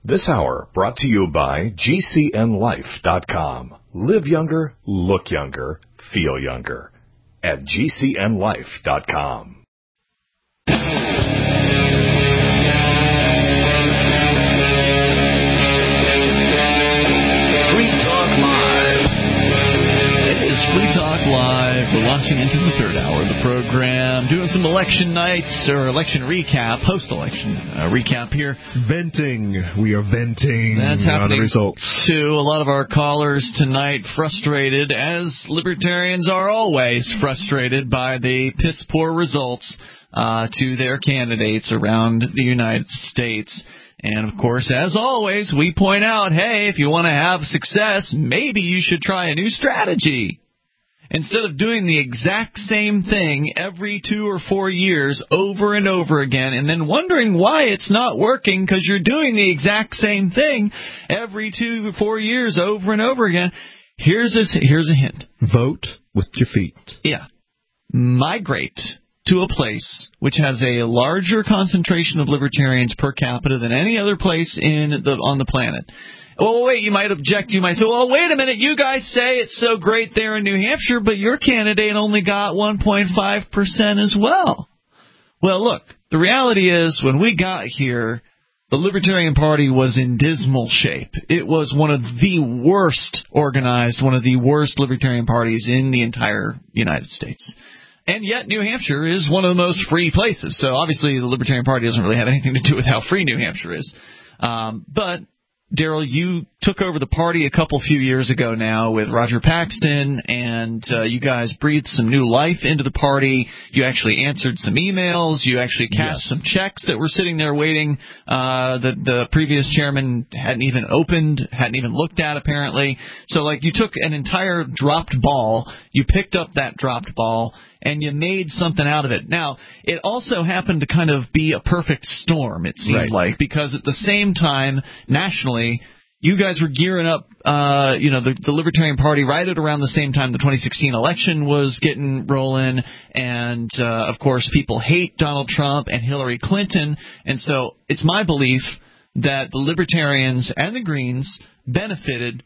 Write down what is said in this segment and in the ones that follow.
This hour brought to you by GCNLife.com. Live younger, look younger, feel younger. At GCNLife.com. Free Talk Live. We're launching into the third hour of the program, doing some election nights or election recap, post-election recap here. Venting. We are venting. That's happening on the results. To a lot of our callers tonight, frustrated, as libertarians are always frustrated by the piss-poor results to their candidates around the United States. And, of course, as always, we point out, hey, if you want to have success, maybe you should try a new strategy. Instead of doing the exact same thing every 2 or 4 years over and over again and then wondering why it's not working because you're doing the exact same thing every 2 or 4 years over and over again, here's a hint. Vote with your feet. Yeah. Migrate to a place which has a larger concentration of libertarians per capita than any other place on the planet. Oh, wait, you might object. You might say, well, wait a minute. You guys say it's so great there in New Hampshire, but your candidate only got 1.5% as well. Well, look, the reality is when we got here, the Libertarian Party was in dismal shape. It was one of the worst organized, one of the worst Libertarian parties in the entire United States. And yet New Hampshire is one of the most free places. So obviously the Libertarian Party doesn't really have anything to do with how free New Hampshire is. But Daryl, you took over the party a few years ago now with Roger Paxton, and you guys breathed some new life into the party. You actually answered some emails. You actually cashed some checks that were sitting there waiting that the previous chairman hadn't even opened, hadn't even looked at, apparently. So, you took an entire dropped ball, you picked up that dropped ball, and you made something out of it. Now, it also happened to kind of be a perfect storm, it seemed like, because at the same time, nationally, you guys were gearing up, the Libertarian Party right at around the same time the 2016 election was getting rolling, and, of course, people hate Donald Trump and Hillary Clinton, and so it's my belief that the Libertarians and the Greens benefited,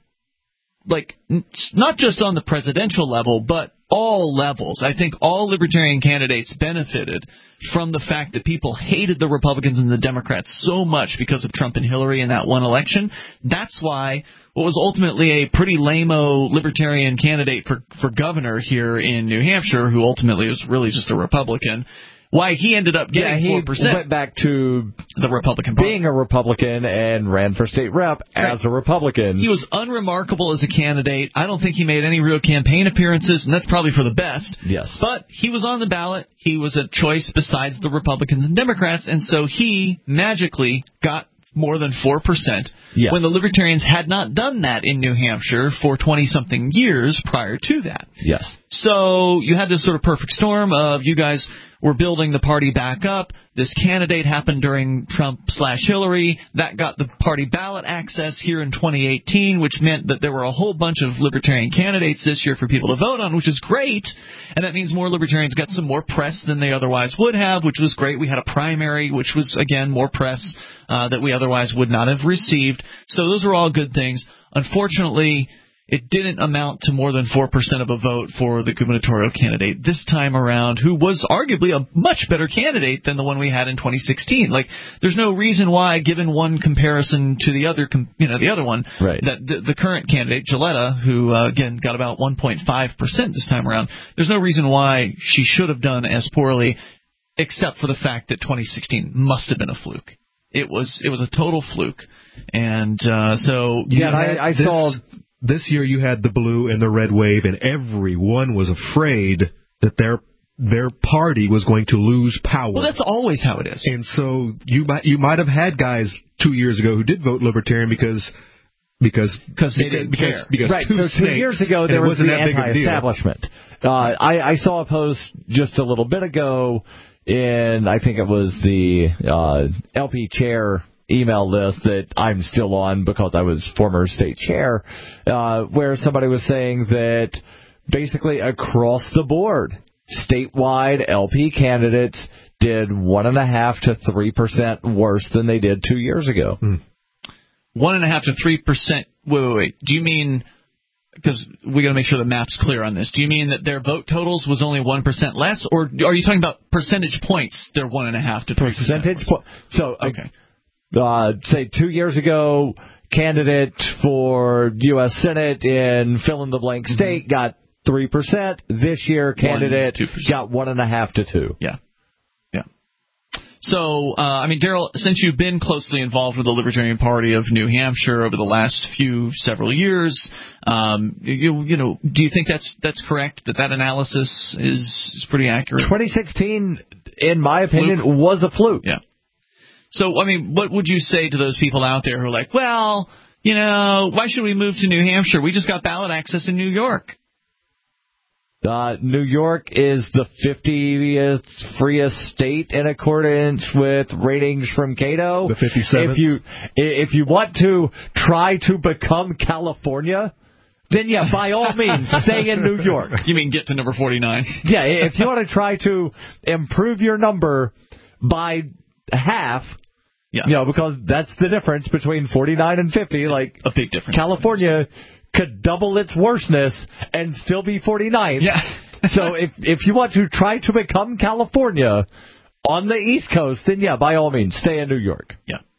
not just on the presidential level, but all levels. I think all Libertarian candidates benefited from the fact that people hated the Republicans and the Democrats so much because of Trump and Hillary in that one election. That's why what was ultimately a pretty lame-o Libertarian candidate for governor here in New Hampshire, who ultimately was really just a Republican, why he ended up getting 4%. He went back to the Republican Party, being a Republican, and ran for state rep as a Republican. He was unremarkable as a candidate. I don't think he made any real campaign appearances, and that's probably for the best. Yes. But he was on the ballot. He was a choice besides the Republicans and Democrats, and so he magically got more than 4%, when the Libertarians had not done that in New Hampshire for 20-something years prior to that. Yes. So you had this sort of perfect storm of you guys were building the party back up. This candidate happened during Trump/Hillary. That got the party ballot access here in 2018, which meant that there were a whole bunch of Libertarian candidates this year for people to vote on, which is great. And that means more Libertarians got some more press than they otherwise would have, which was great. We had a primary, which was, again, more press that we otherwise would not have received. So those are all good things. Unfortunately, it didn't amount to more than 4% of a vote for the gubernatorial candidate this time around, who was arguably a much better candidate than the one we had in 2016. There's no reason why, given one comparison to the other, the other one, that the current candidate, Gilletta, who, again, got about 1.5% this time around, there's no reason why she should have done as poorly, except for the fact that 2016 must have been a fluke. It was a total fluke. And so... I saw... This year you had the blue and the red wave, and everyone was afraid that their party was going to lose power. Well, that's always how it is. And so you might have had guys 2 years ago who did vote Libertarian because they didn't care. Right. So 2 years ago there was the anti-establishment. I saw a post just a little bit ago in, I think it was the LP chair email list that I'm still on because I was former state chair, where somebody was saying that basically across the board, statewide LP candidates did 1.5% to 3% worse than they did 2 years ago. 1.5 to 3%. Wait. Do you mean, because we got to make sure the math's clear on this, do you mean that their vote totals was only 1% less, or are you talking about percentage points? They're 1.5 to 3%. Percentage points. So, okay. Say 2 years ago, candidate for U.S. Senate in fill-in-the-blank state got 3%. This year, candidate got 1.5 to 2. Yeah. So, Daryl, since you've been closely involved with the Libertarian Party of New Hampshire over the last several years, do you think that's correct? That analysis is pretty accurate? 2016, in my opinion, was a fluke. Yeah. So, what would you say to those people out there who are like, well, why should we move to New Hampshire? We just got ballot access in New York. New York is the 50th freest state in accordance with ratings from Cato. The 57th. If you want to try to become California, then yeah, by all means, stay in New York. You mean get to number 49? Yeah, if you want to try to improve your number by half, because that's the difference between 49 and 50. Like a big difference. California could double its worstness and still be 49th. Yeah. So if you want to try to become California on the East Coast, then yeah, by all means, stay in New York.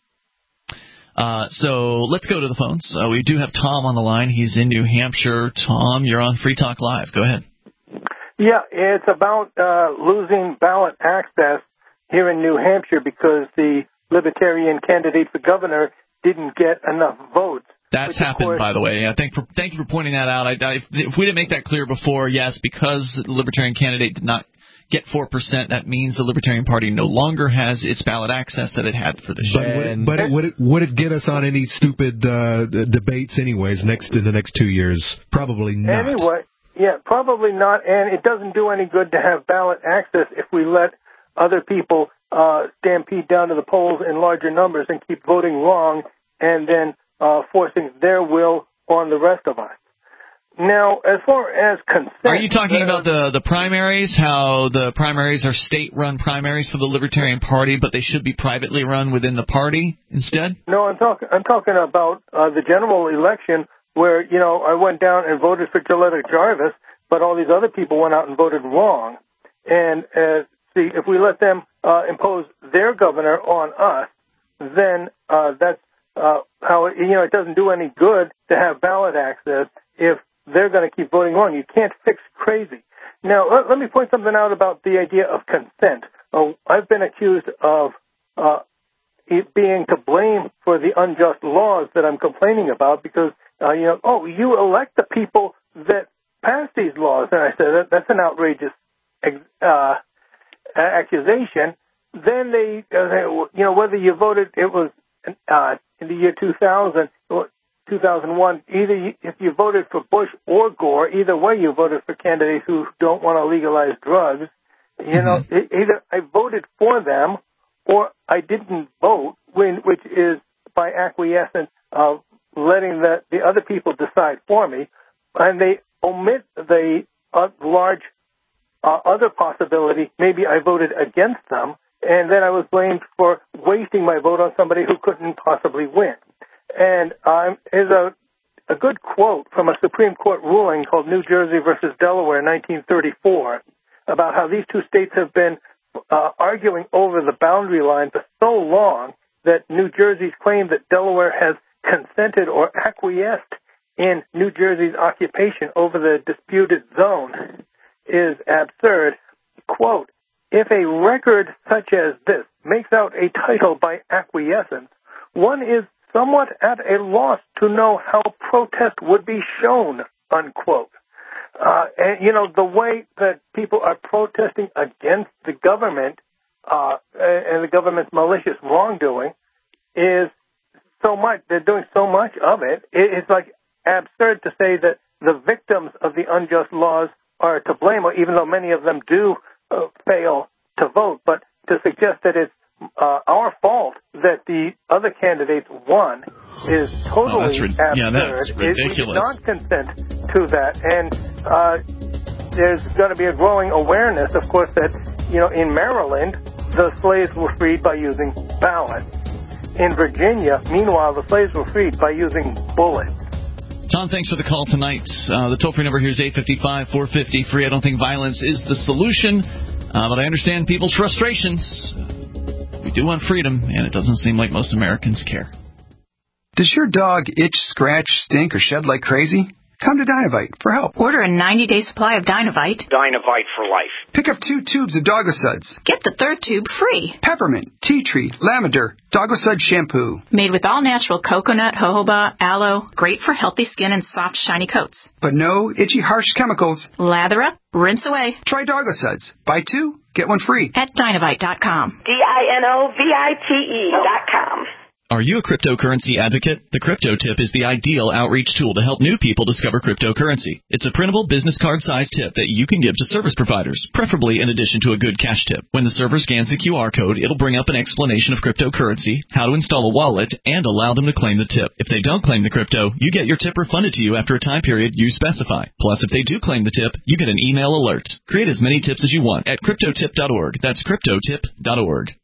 Yeah. So let's go to the phones. We do have Tom on the line. He's in New Hampshire. Tom, you're on Free Talk Live. Go ahead. Yeah, it's about losing ballot access here in New Hampshire because the Libertarian candidate for governor didn't get enough votes. That's happened, by the way. Yeah, thank you for pointing that out. If we didn't make that clear before, yes, because the Libertarian candidate did not get 4%, that means the Libertarian Party no longer has its ballot access that it had for this year. But would it get us on any stupid debates anyways in the next 2 years? Probably not. Anyway, yeah, probably not, and it doesn't do any good to have ballot access if we let other people stampede down to the polls in larger numbers and keep voting wrong and then forcing their will on the rest of us. Now, as far as consent... Are you talking about the primaries, how the primaries are state-run primaries for the Libertarian Party, but they should be privately run within the party instead? No, I'm talking about the general election where, I went down and voted for Gilletta Jarvis, but all these other people went out and voted wrong. And, if we let them impose their governor on us, then that's how it doesn't do any good to have ballot access if they're going to keep voting wrong. You can't fix crazy. Now, let me point something out about the idea of consent. I've been accused of it being to blame for the unjust laws that I'm complaining about because, you elect the people that pass these laws. And I said, that's an outrageous accusation. Then they, whether you voted, it was in the year 2000 or 2001, either if you voted for Bush or Gore, either way you voted for candidates who don't want to legalize drugs. Either I voted for them or I didn't vote, which is by acquiescence of letting the other people decide for me, and they omit the large other possibility. Maybe I voted against them, and then I was blamed for wasting my vote on somebody who couldn't possibly win. And there's a good quote from a Supreme Court ruling called New Jersey versus Delaware, 1934, about how these two states have been arguing over the boundary line for so long that New Jersey's claim that Delaware has consented or acquiesced in New Jersey's occupation over the disputed zone is absurd. Quote, if a record such as this makes out a title by acquiescence, one is somewhat at a loss to know how protest would be shown, unquote. And, the way that people are protesting against the government and the government's malicious wrongdoing is so much, they're doing so much of it, it's like absurd to say that the victims of the unjust laws are to blame, even though many of them do fail to vote, but to suggest that it's our fault that the other candidates won is totally absurd. Yeah, that's ridiculous. We did not consent to that, and there's going to be a growing awareness, of course, that in Maryland the slaves were freed by using ballots. in Virginia. Meanwhile, the slaves were freed by using bullets. Tom, thanks for the call tonight. The toll-free number here is 855-450-FREE. I don't think violence is the solution, but I understand people's frustrations. We do want freedom, and it doesn't seem like most Americans care. Does your dog itch, scratch, stink, or shed like crazy? Come to Dinovite for help. Order a 90-day supply of Dinovite. Dinovite for life. Pick up 2 tubes of Doggosuds. Get the 3rd tube free. Peppermint, tea tree, lavender, Doggosud shampoo. Made with all-natural coconut, jojoba, aloe. Great for healthy skin and soft, shiny coats. But no itchy, harsh chemicals. Lather up, rinse away. Try Doggosuds. Buy 2, get 1 free. At Dinovite.com. DINOVITE.com. Are you a cryptocurrency advocate? The Crypto Tip is the ideal outreach tool to help new people discover cryptocurrency. It's a printable business card-sized tip that you can give to service providers, preferably in addition to a good cash tip. When the server scans the QR code, it'll bring up an explanation of cryptocurrency, how to install a wallet, and allow them to claim the tip. If they don't claim the crypto, you get your tip refunded to you after a time period you specify. Plus, if they do claim the tip, you get an email alert. Create as many tips as you want at cryptotip.org. That's cryptotip.org.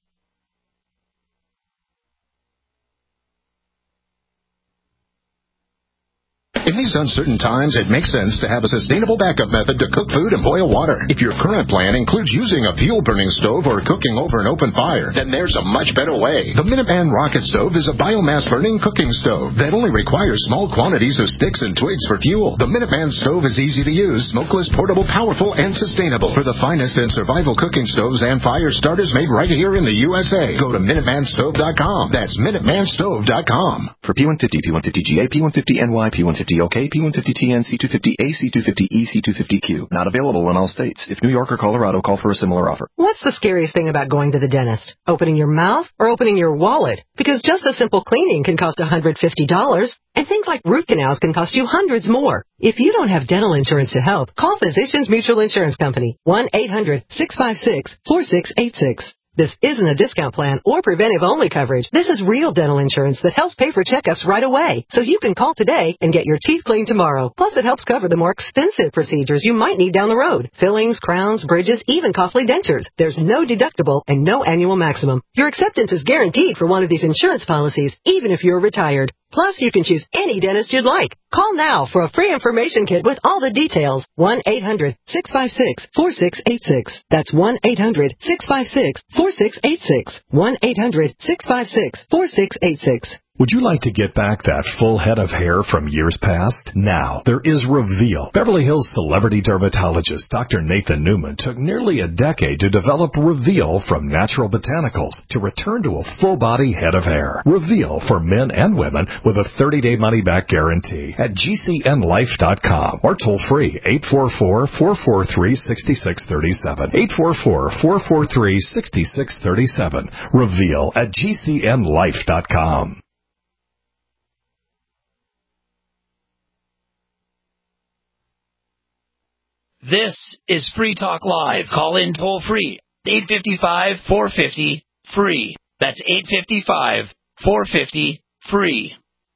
In these uncertain times, it makes sense to have a sustainable backup method to cook food and boil water. If your current plan includes using a fuel-burning stove or cooking over an open fire, then there's a much better way. The Minuteman Rocket Stove is a biomass-burning cooking stove that only requires small quantities of sticks and twigs for fuel. The Minuteman Stove is easy to use, smokeless, portable, powerful, and sustainable. For the finest in survival cooking stoves and fire starters made right here in the USA, go to MinutemanStove.com. That's MinutemanStove.com. For P150, P150GA, P150NY, P150OK, P150TN, C250A, C250E, C250Q. Not available in all states. If New York or Colorado, call for a similar offer. What's the scariest thing about going to the dentist? Opening your mouth or opening your wallet? Because just a simple cleaning can cost $150, and things like root canals can cost you hundreds more. If you don't have dental insurance to help, call Physicians Mutual Insurance Company, 1-800-656-4686. This isn't a discount plan or preventive-only coverage. This is real dental insurance that helps pay for checkups right away. So you can call today and get your teeth cleaned tomorrow. Plus, it helps cover the more expensive procedures you might need down the road. Fillings, crowns, bridges, even costly dentures. There's no deductible and no annual maximum. Your acceptance is guaranteed for one of these insurance policies, even if you're retired. Plus, you can choose any dentist you'd like. Call now for a free information kit with all the details. 1-800-656-4686. That's 1-800-656-4686. 1-800-656-4686. Would you like to get back that full head of hair from years past? Now, there is Reveal. Beverly Hills celebrity dermatologist Dr. Nathan Newman took nearly a decade to develop Reveal from natural botanicals to return to a full-body head of hair. Reveal for men and women with a 30-day money-back guarantee at GCNlife.com or toll-free 844-443-6637. 844-443-6637. Reveal at GCNlife.com. This is Free Talk Live. Call in toll-free, 855-450-FREE. That's 855-450-FREE.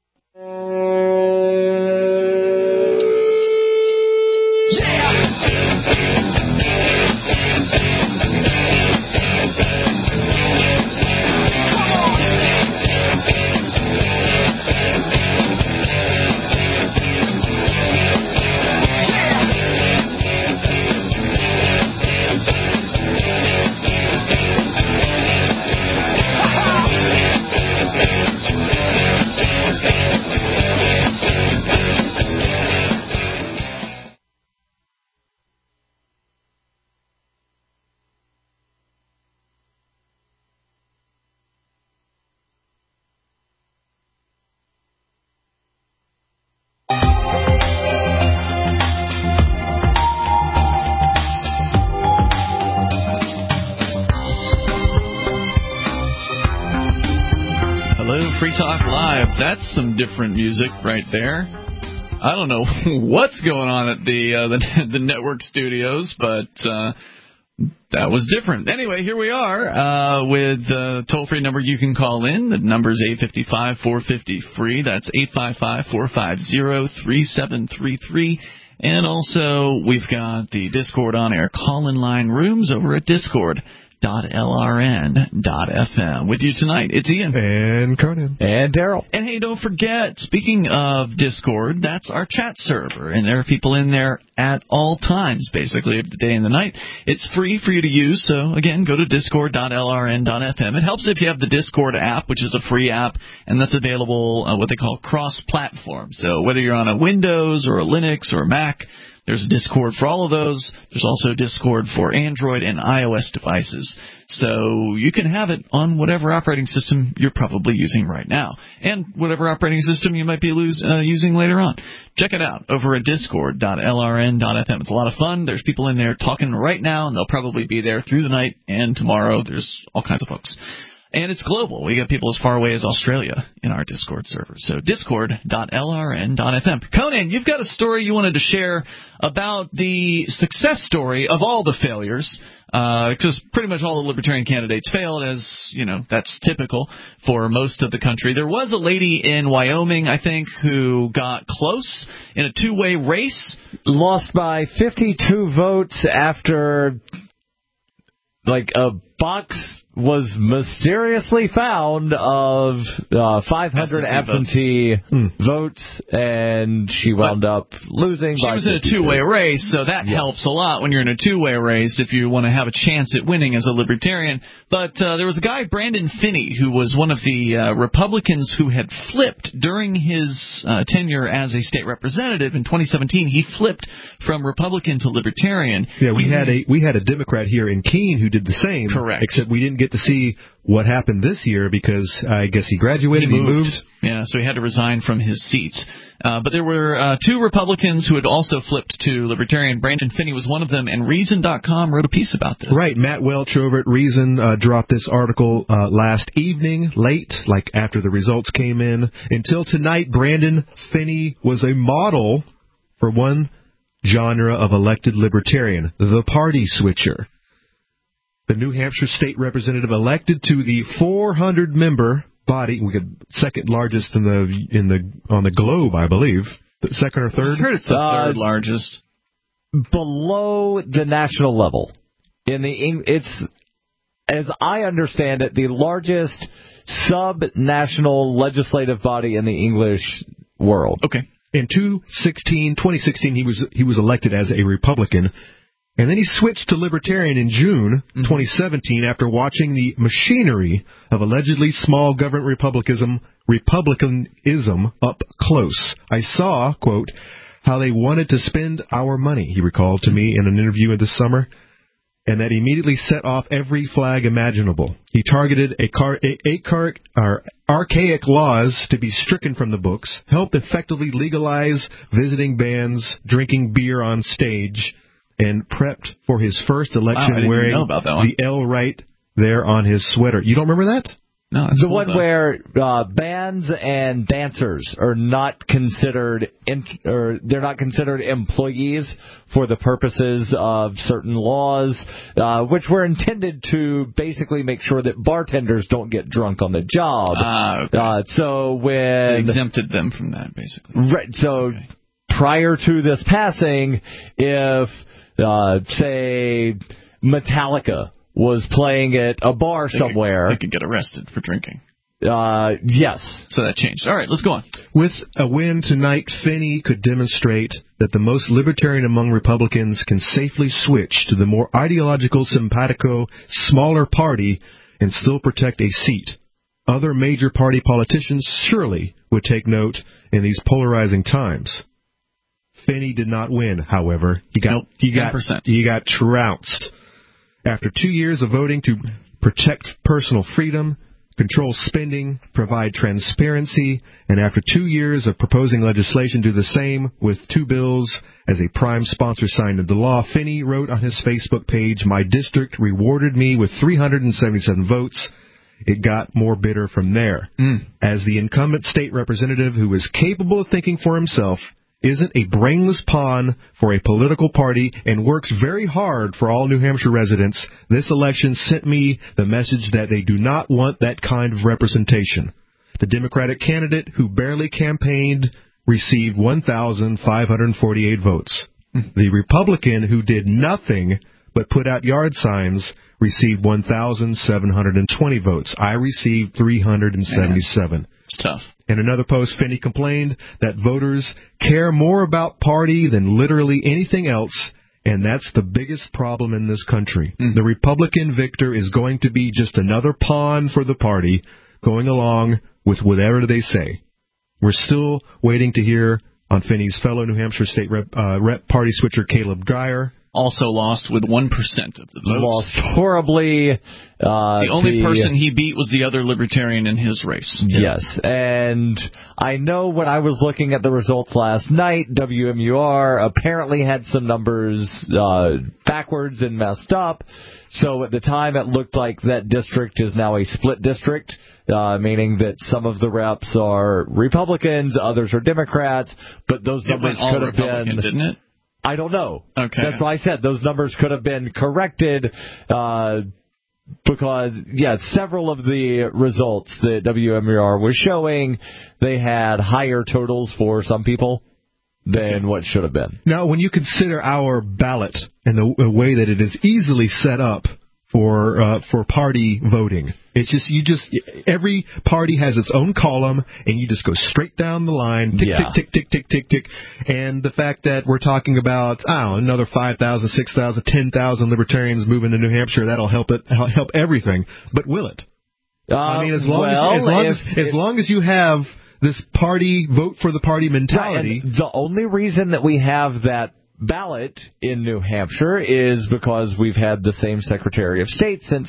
Free Talk Live. That's some different music right there. I don't know what's going on at the network studios, but that was different. Anyway, here we are with the toll-free number you can call in. The number is 855-450-FREE. That's 855-450-3733. And also, we've got the Discord on-air call-in line rooms over at Discord.com/. discord.lrn.fm. With you tonight, it's Ian. And Conan. And Daryl. And hey, don't forget, speaking of Discord, that's our chat server. And there are people in there at all times, basically, of the day and the night. It's free for you to use. So, again, go to discord.lrn.fm. It helps if you have the Discord app, which is a free app, and that's available what they call cross-platform. So whether you're on a Windows or a Linux or a Mac, there's Discord for all of those. There's also Discord for Android and iOS devices. So you can have it on whatever operating system you're probably using right now, and whatever operating system you might be using later on. Check it out over at discord.lrn.fm. It's a lot of fun. There's people in there talking right now, and they'll probably be there through the night and tomorrow. There's all kinds of folks. And it's global. We got people as far away as Australia in our Discord server. So discord.lrn.fm. Conan, you've got a story you wanted to share about the success story of all the failures, because pretty much all the Libertarian candidates failed, as, you know, that's typical for most of the country. There was a lady in Wyoming, I think, who got close in a two-way race. Lost by 52 votes after, like, a box was mysteriously found of 500 absentee votes, and she wound up losing. She was in a two-way race, so that helps a lot when you're in a two-way race if you want to have a chance at winning as a Libertarian. But there was a guy, Brandon Finney, who was one of the Republicans who had flipped during his tenure as a state representative in 2017. He flipped from Republican to Libertarian. Yeah, we had a Democrat here in Keene who did the same. Correct. Except we didn't get to see what happened this year because I guess he graduated, he moved. Yeah, so he had to resign from his seat. But there were two Republicans who had also flipped to Libertarian. Brandon Finney was one of them, and Reason.com wrote a piece about this. Right. Matt Welch over at Reason dropped this article last evening, late, like after the results came in. Until tonight, Brandon Finney was a model for one genre of elected Libertarian, the party switcher. The New Hampshire state representative elected to the 400-member body, we got second largest on the globe, I believe. The second or third? I heard it's the third largest. Below the national level. It's, as I understand it, the largest sub-national legislative body in the English world. Okay. In 2016, he was elected as a Republican. And then he switched to Libertarian in June 2017 after watching the machinery of allegedly small government republicanism up close. I saw, quote, how they wanted to spend our money, he recalled to me in an interview this summer, and that immediately set off every flag imaginable. He targeted archaic laws to be stricken from the books, helped effectively legalize visiting bans, drinking beer on stage, and prepped for his first election wearing the L right there on his sweater. You don't remember that? No, the one where bands and dancers are not considered they're not considered employees for the purposes of certain laws, which were intended to basically make sure that bartenders don't get drunk on the job. Okay. So when they exempted them from that, basically. Right. So prior to this passing, if say Metallica was playing at a bar somewhere, they could get arrested for drinking. Yes. So that changed. All right, let's go on. With a win tonight, Finney could demonstrate that the most libertarian among Republicans can safely switch to the more ideological, simpatico, smaller party and still protect a seat. Other major party politicians surely would take note in these polarizing times. Finney did not win, however. He got trounced. After 2 years of voting to protect personal freedom, control spending, provide transparency, and after 2 years of proposing legislation to do the same with two bills as a prime sponsor signed into law, Finney wrote on his Facebook page, "My district rewarded me with 377 votes. It got more bitter from there." As the incumbent state representative who is capable of thinking for himself, isn't a brainless pawn for a political party, and works very hard for all New Hampshire residents, this election sent me the message that they do not want that kind of representation. The Democratic candidate who barely campaigned received 1,548 votes. The Republican who did nothing but put out yard signs received 1,720 votes. I received 377. It's tough. In another post, Finney complained that voters care more about party than literally anything else, and that's the biggest problem in this country. The Republican victor is going to be just another pawn for the party, going along with whatever they say. We're still waiting to hear on Finney's fellow New Hampshire State Rep party switcher Caleb Dreyer. Also lost with 1% of the votes. Lost horribly. The only person he beat was the other Libertarian in his race. Yes, and I know when I was looking at the results last night, WMUR apparently had some numbers backwards and messed up. So at the time, it looked like that district is now a split district, meaning that some of the reps are Republicans, others are Democrats, but those numbers could have been... didn't it? I don't know. Okay. That's why I said those numbers could have been corrected because, several of the results that WMUR was showing, they had higher totals for some people than what should have been. Now, when you consider our ballot and the way that it is easily set up for party voting, it's every party has its own column, and you just go straight down the line, tick, tick, tick, tick, tick, tick. And the fact that we're talking about, another 5,000, 6,000, 10,000 libertarians moving to New Hampshire, that'll help everything. But will it? I mean, as long as you have this party, vote for the party mentality. Right, and the only reason that we have that ballot in New Hampshire is because we've had the same Secretary of State since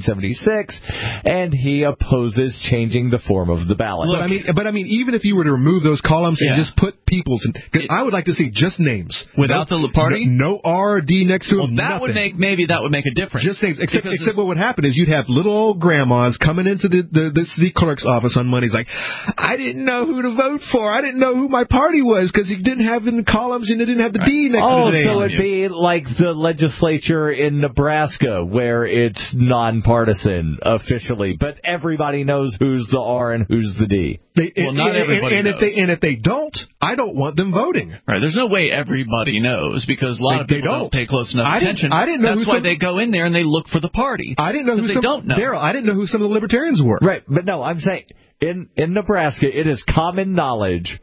1976, and he opposes changing the form of the ballot. But I mean, even if you were to remove those columns and just put people's, because I would like to see just names without the party, no R or D next to it. That would make a difference. Just names, except what would happen is you'd have little old grandmas coming into the city clerk's office on Mondays like, I didn't know who to vote for. I didn't know who my party was because you didn't have it in the columns and it didn't have the D. So it'd be like the legislature in Nebraska, where it's nonpartisan officially, but everybody knows who's the R and who's the D. Not everybody knows. If they don't, I don't want them voting. Right? There's no way everybody knows because a lot of people don't pay close enough attention. That's why they go in there and they look for the party. I didn't know who they don't know. Daryl, I didn't know who some of the libertarians were. Right, but no, I'm saying in Nebraska, it is common knowledge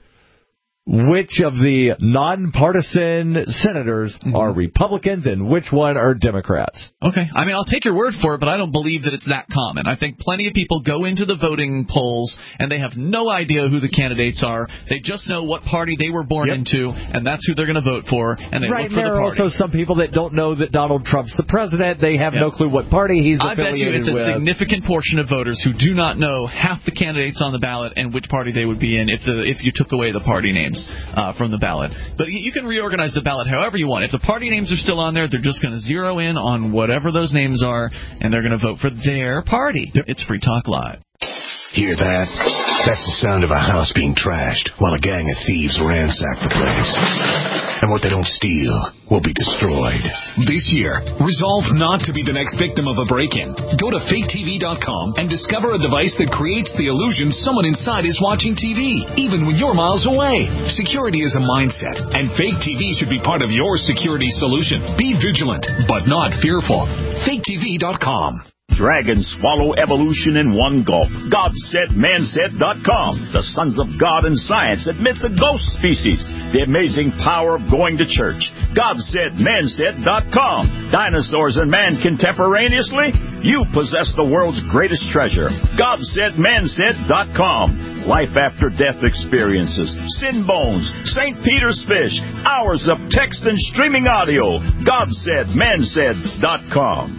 which of the nonpartisan senators are Republicans and which one are Democrats. Okay. I mean, I'll take your word for it, but I don't believe that it's that common. I think plenty of people go into the voting polls and they have no idea who the candidates are. They just know what party they were born into, and that's who they're going to vote for, and they look for the party. There are also some people that don't know that Donald Trump's the president. They have no clue what party he's affiliated with. I bet you it's a significant portion of voters who do not know half the candidates on the ballot and which party they would be in if you took away the party names from the ballot. But you can reorganize the ballot however you want. If the party names are still on there, they're just going to zero in on whatever those names are, and they're going to vote for their party. It's Free Talk Live. Hear that? That's the sound of a house being trashed while a gang of thieves ransack the place. And what they don't steal will be destroyed. This year, resolve not to be the next victim of a break-in. Go to faketv.com and discover a device that creates the illusion someone inside is watching TV, even when you're miles away. Security is a mindset, and Fake TV should be part of your security solution. Be vigilant, but not fearful. faketv.com. Dragons swallow evolution in one gulp. GodSaidManSaid.com. The Sons of God and Science admits a ghost species. The amazing power of going to church. GodSaidManSaid.com. Dinosaurs and man contemporaneously? You possess the world's greatest treasure. GodSaidManSaid.com. Life after death experiences. Sin bones. St. Peter's fish. Hours of text and streaming audio. GodSaidManSaid.com.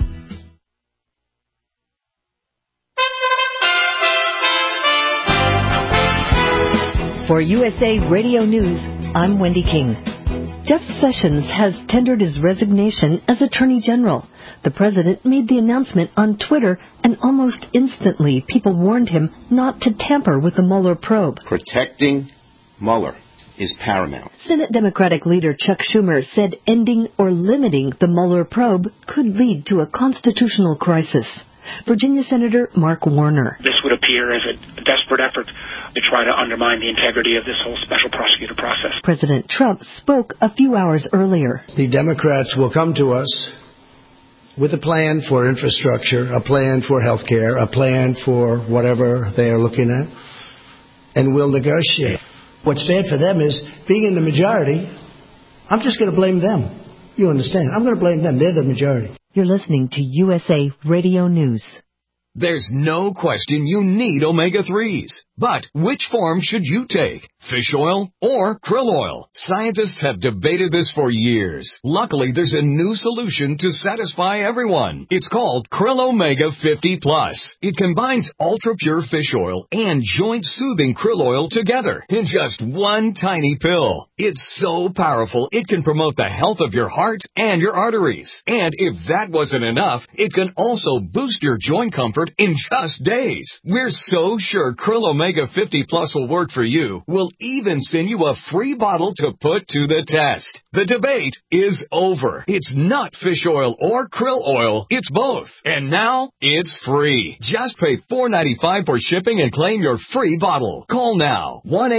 For USA Radio News, I'm Wendy King. Jeff Sessions has tendered his resignation as Attorney General. The president made the announcement on Twitter, and almost instantly people warned him not to tamper with the Mueller probe. Protecting Mueller is paramount. Senate Democratic leader Chuck Schumer said ending or limiting the Mueller probe could lead to a constitutional crisis. Virginia Senator Mark Warner. This would appear as a desperate effort to try to undermine the integrity of this whole special prosecutor process. President Trump spoke a few hours earlier. The Democrats will come to us with a plan for infrastructure, a plan for health care, a plan for whatever they are looking at, and we'll negotiate. What's bad for them is, being in the majority, I'm just going to blame them. You understand? I'm going to blame them. They're the majority. You're listening to USA Radio News. There's no question you need omega-3s. But which form should you take? Fish oil or krill oil? Scientists have debated this for years. Luckily, there's a new solution to satisfy everyone. It's called Krill Omega 50 Plus. It combines ultra-pure fish oil and joint-soothing krill oil together in just one tiny pill. It's so powerful, it can promote the health of your heart and your arteries. And if that wasn't enough, it can also boost your joint comfort in just days. We're so sure Krill Omega 50 Plus will work for you. We'll even send you a free bottle to put to the test. The debate is over. It's not fish oil or krill oil. It's both. And now it's free. Just pay $4.95 for shipping and claim your free bottle. Call now.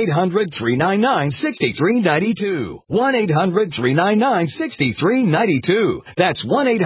1-800-399-6392. 1-800-399-6392. That's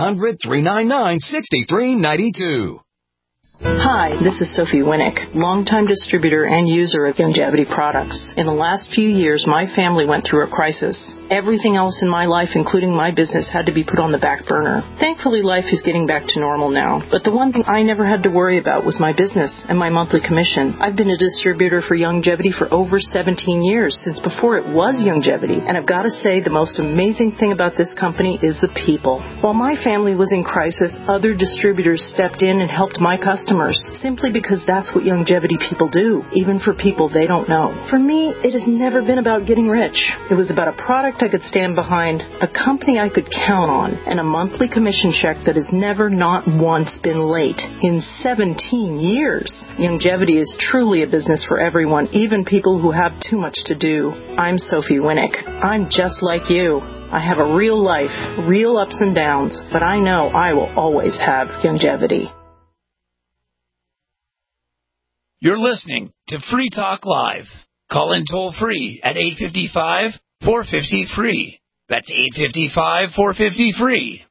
1-800-399-6392. Hi, this is Sophie Winnick, longtime distributor and user of Youngevity products. In the last few years, my family went through a crisis. Everything else in my life, including my business, had to be put on the back burner. Thankfully, life is getting back to normal now. But the one thing I never had to worry about was my business and my monthly commission. I've been a distributor for Youngevity for over 17 years, since before it was Youngevity. And I've got to say, the most amazing thing about this company is the people. While my family was in crisis, other distributors stepped in and helped my customers, simply because that's what Youngevity people do, even for people they don't know. For me, it has never been about getting rich. It was about a product I could stand behind, a company I could count on, and a monthly commission check that has never, not once, been late in 17 years. Youngevity is truly a business for everyone, even people who have too much to do. I'm Sophie Winnick. I'm just like you. I have a real life, real ups and downs, but I know I will always have Youngevity. You're listening to Free Talk Live. Call in toll free at 855-450-FREE. That's 855-450-FREE.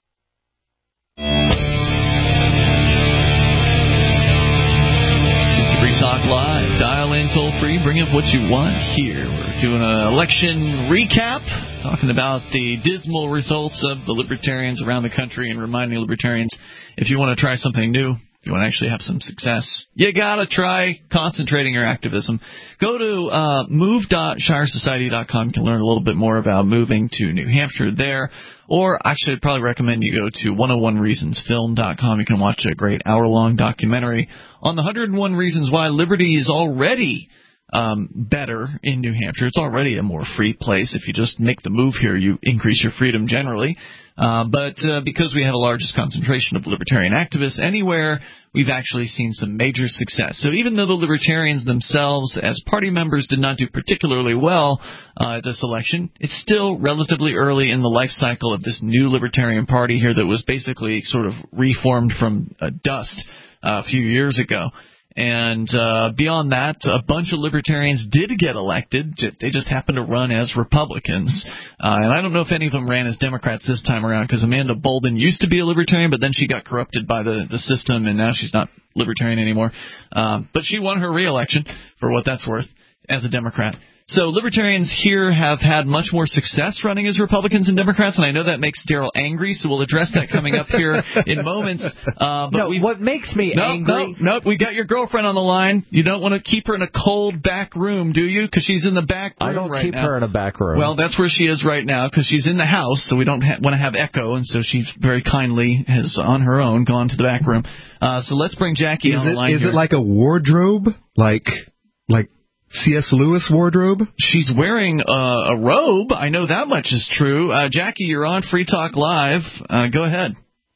It's Free Talk Live. Dial in toll free. Bring up what you want here. We're doing an election recap, talking about the dismal results of the libertarians around the country and reminding libertarians, if you want to try something new, if you want to actually have some success, you got to try concentrating your activism. Go to move.shiresociety.com. You can learn a little bit more about moving to New Hampshire there. Or actually, I'd probably recommend you go to 101reasonsfilm.com. You can watch a great hour-long documentary on the 101 Reasons Why Liberty is already better in New Hampshire. It's already a more free place. If you just make the move here, you increase your freedom generally. But because we have the largest concentration of libertarian activists anywhere, we've actually seen some major success. So even though the libertarians themselves, as party members, did not do particularly well at this election, it's still relatively early in the life cycle of this new libertarian party here that was basically sort of reformed from dust a few years ago. And beyond that, a bunch of libertarians did get elected. They just happened to run as Republicans. And I don't know if any of them ran as Democrats this time around, because Amanda Bolden used to be a libertarian, but then she got corrupted by the system, and now she's not libertarian anymore. But she won her re-election, for what that's worth, as a Democrat. So libertarians here have had much more success running as Republicans and Democrats, and I know that makes Daryl angry, so we'll address that coming up here in moments. What makes me angry... No, we got your girlfriend on the line. You don't want to keep her in a cold back room, do you? Because she's in the back room right now. I don't keep her in a back room. Well, that's where she is right now, because she's in the house, so we don't want to have echo, and so she very kindly has, on her own, gone to the back room. So let's bring Jackie on the line. Is it like a wardrobe? Like C.S. Lewis wardrobe? She's wearing a robe. I know that much is true. Jackie, you're on Free Talk Live. Go ahead.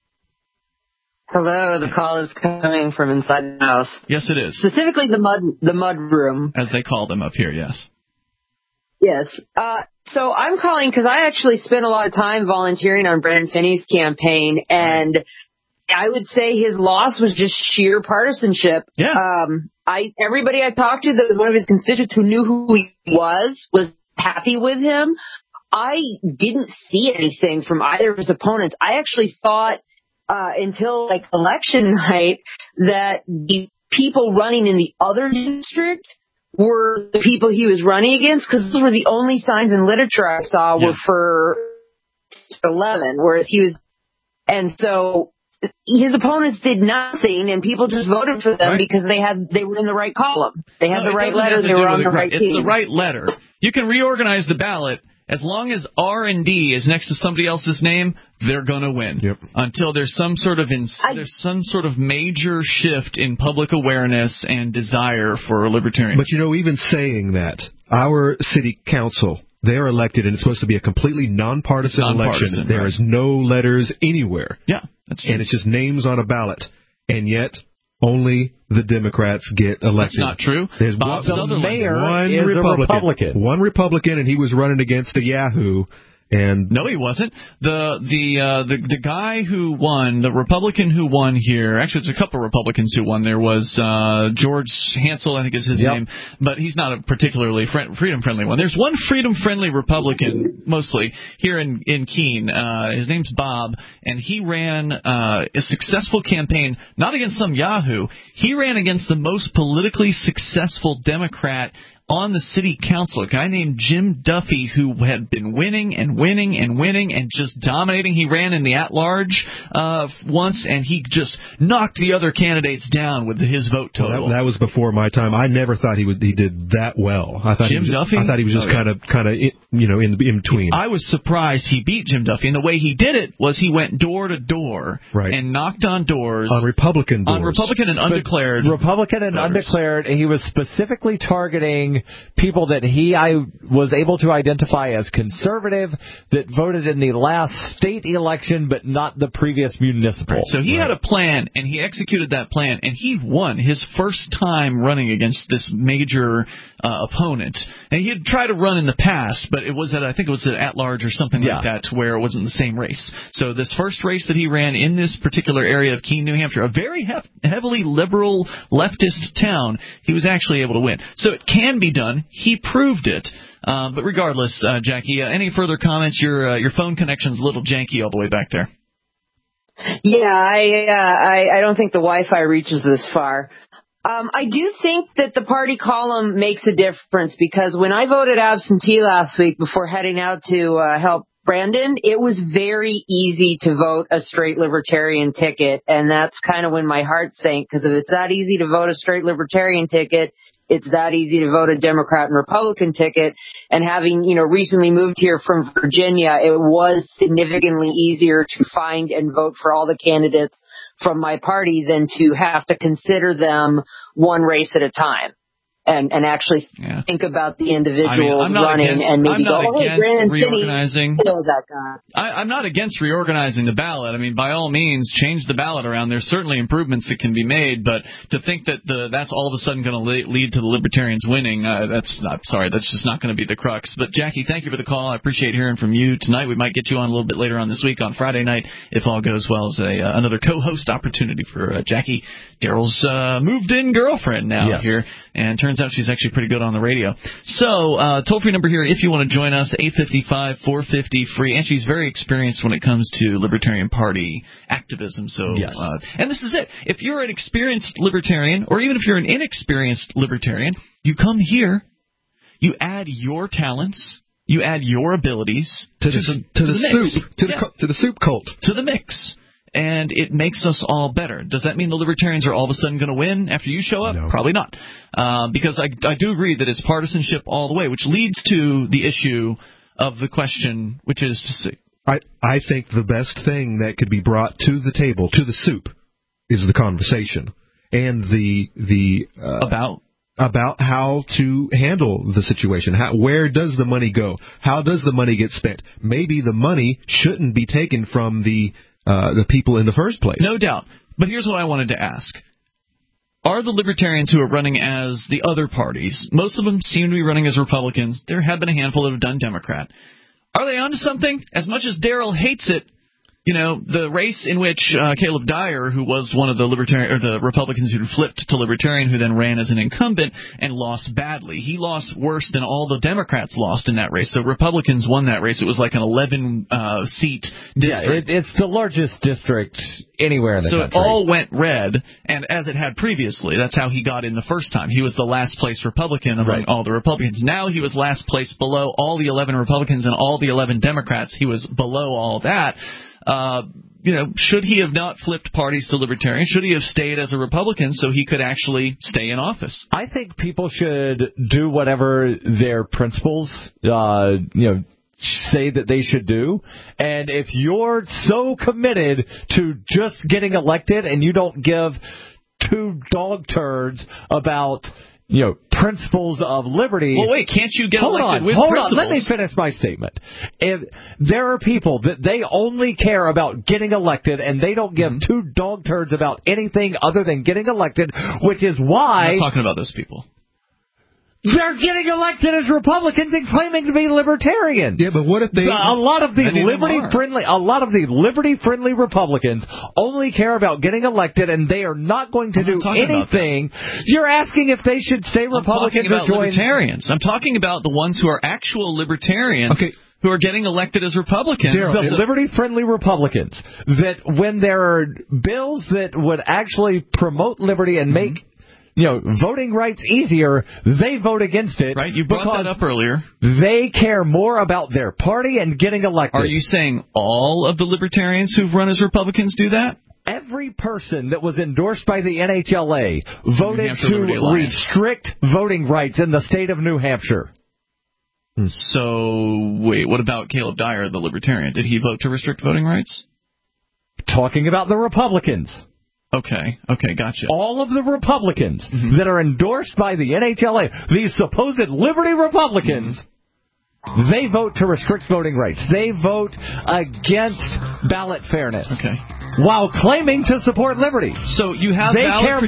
Hello, the call is coming from inside the house. Yes, it is. Specifically the mud room. As they call them up here, yes. Yes. So I'm calling because I actually spent a lot of time volunteering on Brendan Finney's campaign, and I would say his loss was just sheer partisanship. Yeah. Everybody I talked to that was one of his constituents who knew who he was happy with him. I didn't see anything from either of his opponents. I actually thought until like election night that the people running in the other district were the people he was running against, because those were the only signs in literature I saw were for 11, whereas he was, and so his opponents did nothing, and people just voted for them because they were in the right column. They had the right letter. They were on the right team. It's the right letter. You can reorganize the ballot. As long as R and D is next to somebody else's name, they're going to win. Yep. Until there's some sort of major shift in public awareness and desire for libertarians. But even saying that, our city council, they're elected, and it's supposed to be a completely nonpartisan election. There is no letters anywhere. Yeah, that's true. And it's just names on a ballot, and yet only the Democrats get elected. That's not true. There's the mayor is a Republican. One Republican, and he was running against the Yahoo. And no, he wasn't. The guy who won, the Republican who won here, actually there's a couple of Republicans who won. There was George Hansel, I think is his name, but he's not a particularly freedom-friendly one. There's one freedom-friendly Republican, mostly, here in Keene. His name's Bob, and he ran a successful campaign, not against some Yahoo. He ran against the most politically successful Democrat on the city council, a guy named Jim Duffy, who had been winning and just dominating. He ran in the at-large once, and he just knocked the other candidates down with his vote total. That was before my time. I never thought he did that well. I thought Duffy? I thought he was just kind of in between. I was surprised he beat Jim Duffy, and the way he did it was he went door to door and knocked on doors on Republican doors, on Republican and undeclared. Republican and undeclared. He was specifically targeting people that I was able to identify as conservative that voted in the last state election but not the previous municipal. Right. So he had a plan, and he executed that plan, and he won his first time running against this major opponent. And he had tried to run in the past, but it was I think it was at large or something like that, to where it wasn't the same race. So this first race that he ran in this particular area of Keene, New Hampshire, a very heavily liberal leftist town, he was actually able to win. So it can be done. He proved it. But regardless, Jackie, any further comments? Your phone connection's a little janky all the way back there. Yeah, I don't think the Wi-Fi reaches this far. I do think that the party column makes a difference, because when I voted absentee last week before heading out to help Brandon, it was very easy to vote a straight libertarian ticket, and that's kind of when my heart sank, because if it's that easy to vote a straight libertarian ticket, it's that easy to vote a Democrat and Republican ticket. And having, recently moved here from Virginia, it was significantly easier to find and vote for all the candidates from my party than to have to consider them one race at a time. And actually think about the individual running and maybe go, hey, Brandon reorganizing. That guy. I'm not against reorganizing the ballot. I mean, by all means, change the ballot around. There's certainly improvements that can be made, but to think that that's all of a sudden going to lead to the Libertarians winning, that's just not going to be the crux. But Jackie, thank you for the call. I appreciate hearing from you tonight. We might get you on a little bit later on this week on Friday night, if all goes well, as another co-host opportunity for Jackie, Daryl's moved-in girlfriend now here, and turns out she's actually pretty good on the radio. So, toll-free number here if you want to join us, 855-450-FREE. And she's very experienced when it comes to Libertarian Party activism. So, and this is it. If you're an experienced Libertarian, or even if you're an inexperienced Libertarian, you come here, you add your talents, you add your abilities to the soup cult, to the mix. And it makes us all better. Does that mean the Libertarians are all of a sudden going to win after you show up? No. Probably not. Because I do agree that it's partisanship all the way, which leads to the issue of the question, which is to see. I think the best thing that could be brought to the table, to the soup, is the conversation. And about how to handle the situation. Where does the money go? How does the money get spent? Maybe the money shouldn't be taken from the people in the first place. No doubt. But here's what I wanted to ask. Are the Libertarians who are running as the other parties, most of them seem to be running as Republicans, there have been a handful that have done Democrat, are they onto something? As much as Daryl hates it, The race in which Caleb Dyer, who was one of the Republicans who flipped to Libertarian, who then ran as an incumbent and lost badly. He lost worse than all the Democrats lost in that race. So Republicans won that race. It was like an 11-seat district. Yeah, it's the largest district anywhere in the country. So it all went red, and as it had previously. That's how he got in the first time. He was the last place Republican among all the Republicans. Now he was last place below all the 11 Republicans and all the 11 Democrats. He was below all that. Should he have not flipped parties to Libertarian? Should he have stayed as a Republican so he could actually stay in office? I think people should do whatever their principles, say that they should do. And if you're so committed to just getting elected and you don't give two dog turds about principles of liberty. Well, wait, can't you get elected with principles? Hold on, let me finish my statement. If there are people that they only care about getting elected and they don't give two dog turds about anything other than getting elected, which is why... I'm not talking about those people. They're getting elected as Republicans and claiming to be libertarian. Yeah, but what if they... A lot of the liberty-friendly Republicans only care about getting elected, and they are not going to do anything. You're asking if they should stay Republicans or join... Libertarians. I'm talking about the ones who are actual libertarians. Okay. Who are getting elected as Republicans. The liberty-friendly Republicans, that when there are bills that would actually promote liberty and make... voting rights easier, they vote against it. Right, you brought that up earlier. They care more about their party and getting elected. Are you saying all of the libertarians who've run as Republicans do that? Every person that was endorsed by the NHLA voted to restrict voting rights in the state of New Hampshire. So, wait, what about Caleb Dyer, the libertarian? Did he vote to restrict voting rights? Talking about the Republicans. Okay, gotcha. All of the Republicans that are endorsed by the NHLA, these supposed liberty Republicans, they vote to restrict voting rights. They vote against ballot fairness. Okay. While claiming to support liberty. So you have They care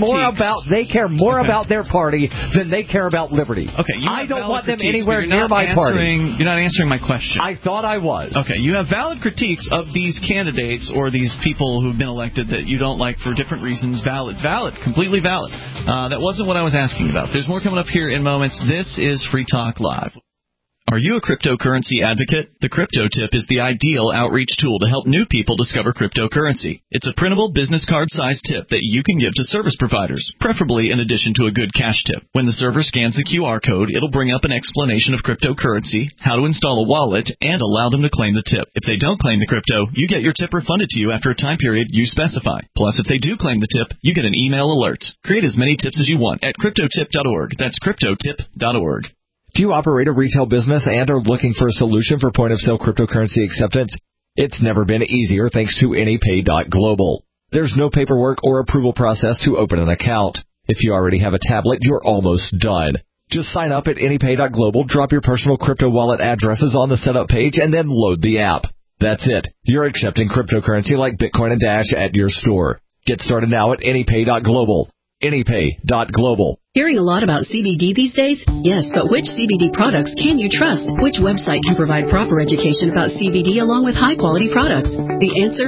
more about their party than they care about liberty. Okay, I don't want them anywhere near my party. You're not answering my question. I thought I was. Okay, you have valid critiques of these candidates or these people who've been elected that you don't like for different reasons. Valid, completely valid. That wasn't what I was asking about. There's more coming up here in moments. This is Free Talk Live. Are you a cryptocurrency advocate? The Crypto Tip is the ideal outreach tool to help new people discover cryptocurrency. It's a printable business card-sized tip that you can give to service providers, preferably in addition to a good cash tip. When the server scans the QR code, it'll bring up an explanation of cryptocurrency, how to install a wallet, and allow them to claim the tip. If they don't claim the crypto, you get your tip refunded to you after a time period you specify. Plus, if they do claim the tip, you get an email alert. Create as many tips as you want at cryptotip.org. That's cryptotip.org. Do you operate a retail business and are looking for a solution for point-of-sale cryptocurrency acceptance? It's never been easier thanks to AnyPay.global. There's no paperwork or approval process to open an account. If you already have a tablet, you're almost done. Just sign up at AnyPay.global, drop your personal crypto wallet addresses on the setup page, and then load the app. That's it. You're accepting cryptocurrency like Bitcoin and Dash at your store. Get started now at AnyPay.global. AnyPay.global. Hearing a lot about CBD these days? Yes, but which CBD products can you trust? Which website can provide proper education about CBD along with high-quality products? The answer?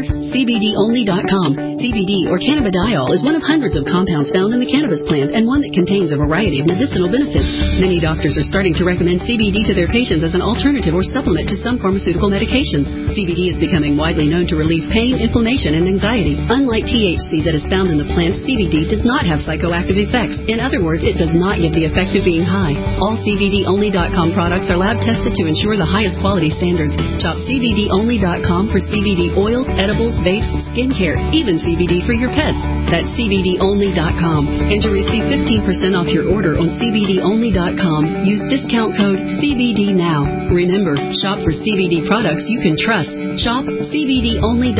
CBDonly.com. CBD, or cannabidiol, is one of hundreds of compounds found in the cannabis plant and one that contains a variety of medicinal benefits. Many doctors are starting to recommend CBD to their patients as an alternative or supplement to some pharmaceutical medications. CBD is becoming widely known to relieve pain, inflammation, and anxiety. Unlike THC that is found in the plant, CBD does not have psychoactive effects. In other words, it does not give the effect of being high. All CBDonly.com products are lab tested to ensure the highest quality standards. Shop CBDonly.com for CBD oils, edibles, vapes, skincare, even CBD for your pets. That's CBDonly.com. And to receive 15% off your order on CBDonly.com, use discount code CBDNOW. Remember, shop for CBD products you can trust. Shop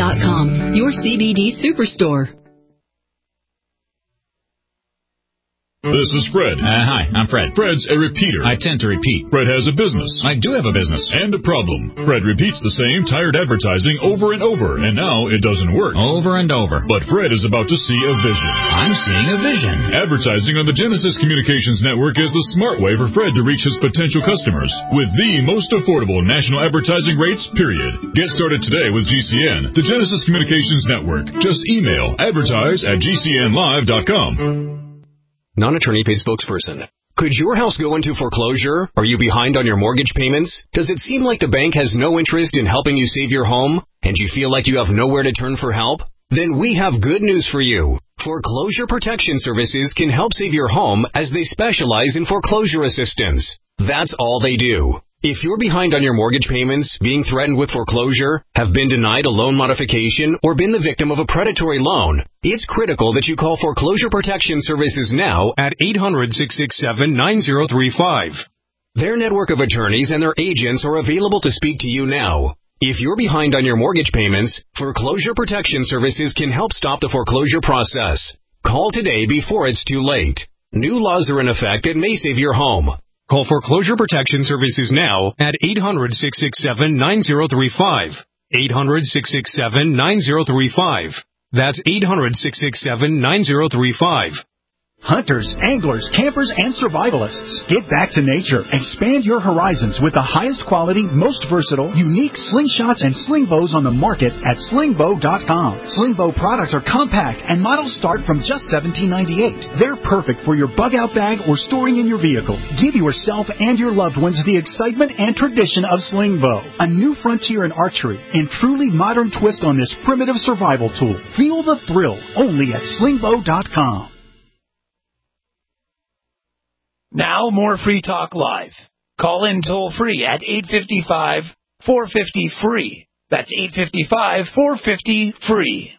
CBDonly.com, your CBD superstore. This is Fred. Hi, I'm Fred. Fred's a repeater. I tend to repeat. Fred has a business. I do have a business. And a problem. Fred repeats the same tired advertising over and over, and now it doesn't work. Over and over. But Fred is about to see a vision. I'm seeing a vision. Advertising on the Genesis Communications Network is the smart way for Fred to reach his potential customers with the most affordable national advertising rates, period. Get started today with GCN, the Genesis Communications Network. Just email advertise@gcnlive.com. Non-attorney paid spokesperson. Could your house go into foreclosure? Are you behind on your mortgage payments? Does it seem like the bank has no interest in helping you save your home? And you feel like you have nowhere to turn for help? Then we have good news for you. Foreclosure Protection Services can help save your home as they specialize in foreclosure assistance. That's all they do. If you're behind on your mortgage payments, being threatened with foreclosure, have been denied a loan modification, or been the victim of a predatory loan, it's critical that you call Foreclosure Protection Services now at 800-667-9035. Their network of attorneys and their agents are available to speak to you now. If you're behind on your mortgage payments, Foreclosure Protection Services can help stop the foreclosure process. Call today before it's too late. New laws are in effect that may save your home. Call Foreclosure Protection Services now at 800-667-9035. 800-667-9035. That's 800-667-9035. Hunters, anglers, campers, and survivalists. Get back to nature. Expand your horizons with the highest quality, most versatile, unique slingshots and sling bows on the market at slingbow.com. Slingbow products are compact and models start from just $17.98. They're perfect for your bug-out bag or storing in your vehicle. Give yourself and your loved ones the excitement and tradition of Slingbow, a new frontier in archery and truly modern twist on this primitive survival tool. Feel the thrill only at slingbow.com. Now more Free Talk Live. Call in toll-free at 855-450-FREE. That's 855-450-FREE.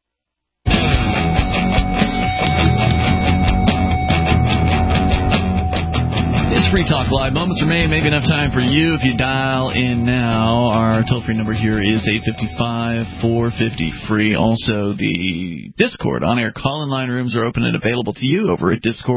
It's Free Talk Live. Moments remain, maybe enough time for you if you dial in now. Our toll-free number here is 855-450-FREE. Also, the Discord on-air call-in line rooms are open and available to you over at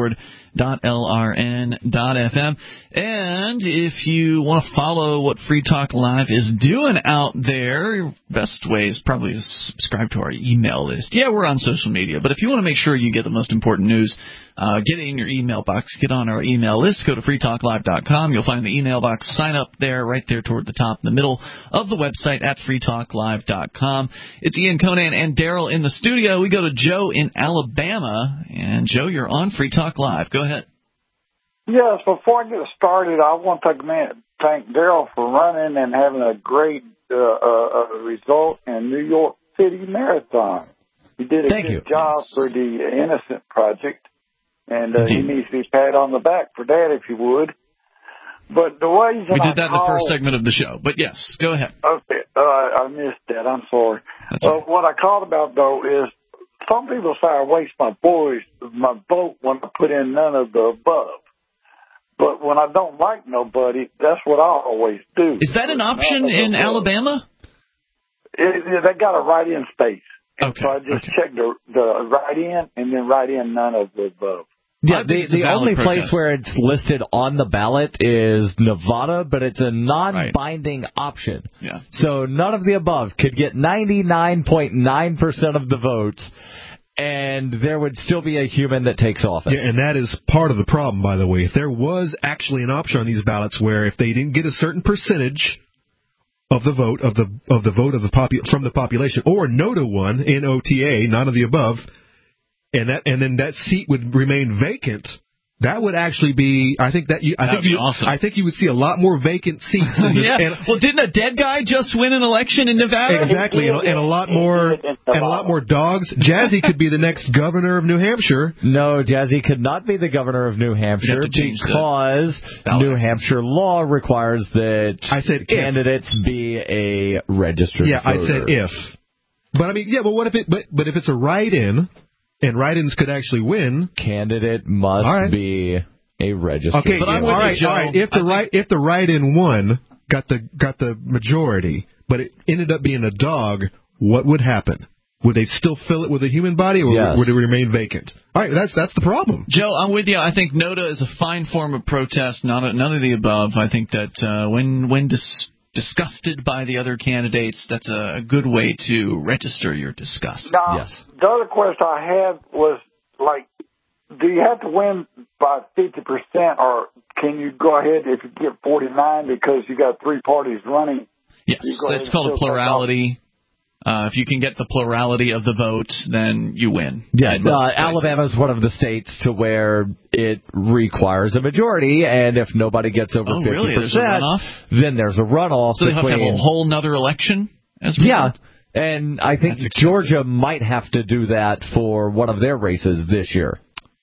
discord.lrn.fm. And if you want to follow what Free Talk Live is doing out there, your best way is probably to subscribe to our email list. Yeah, we're on social media, but if you want to make sure you get the most important news, get it in your email box. Get on our email list. Go to freetalklive.com. You'll find the email box. Sign up there, right there toward the top in the middle of the website at freetalklive.com. It's Ian, Conan, and Daryl in the studio. We go to Joe in Alabama. And, Joe, you're on Free Talk Live. Go ahead. Yes, before I get started, I want to thank Daryl for running and having a great result in New York City Marathon. He did a good job for the Innocent Project, and he needs to be patted on the back for that, if you would. But the ways we did that in the first segment of the show, but yes, go ahead. Okay, I missed that. I'm sorry. What I called about, though, is some people say I waste my vote when I put in none of the above. But when I don't like nobody, that's what I always do. Is that an option in Alabama? They got a write-in space. Okay. So I just checked the write-in and then write in none of the above. Yeah, the only place where it's listed on the ballot is Nevada, but it's a non-binding option. Yeah. So none of the above could get 99.9% of the votes, and there would still be a human that takes office. Yeah, and that is part of the problem, by the way. If there was actually an option on these ballots where if they didn't get a certain percentage of the vote from the population, or NOTA one, NOTA, none of the above, and then that seat would remain vacant, that would actually be. I think awesome. I think you would see a lot more vacant seats. Well, didn't a dead guy just win an election in Nevada? Exactly, and a lot more dogs. Jazzy could be the next governor of New Hampshire. No, Jazzy could not be the governor of New Hampshire because New Hampshire law requires that candidates be a registered voter. I said if. But I mean, but what if but if it's a write-in? And write-ins could actually win. Candidate must be a registered. Okay, all right. If the write-in won, got the majority, but it ended up being a dog, what would happen? Would they still fill it with a human body, or would it remain vacant? All right, that's the problem. Joe, I'm with you. I think NOTA is a fine form of protest, none of the above. I think that when disgusted by the other candidates, that's a good way to register your disgust. Now, the other question I had was, like, do you have to win by 50%, or can you go ahead if you get 49 because you got 3 parties running? Yes, that's called a plurality. If you can get the plurality of the vote, then you win. Yeah, Alabama is one of the states to where it requires a majority, and if nobody gets over 50%, really? then there's a runoff. So they have to have a whole nother election? And I think Georgia might have to do that for one of their races this year.